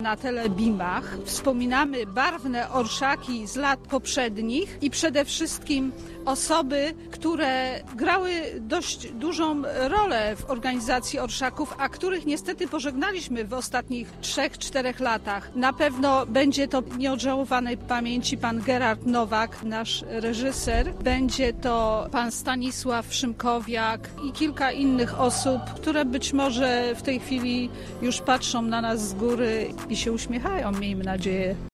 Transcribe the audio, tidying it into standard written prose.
na telebimach. Wspominamy barwne orszaki z lat poprzednich i przede wszystkim osoby, które grały dość dużą rolę w organizacji orszaków, a których niestety pożegnaliśmy w ostatnich 3-4 latach. Na pewno będzie to nieodżałowanej pamięci pan Gerard Nowak, nasz reżyser. Będzie to pan Stanisław Szymkowiak i kilka innych osób, które być może w tej chwili już patrzą na nas z góry i się uśmiechają, miejmy nadzieję.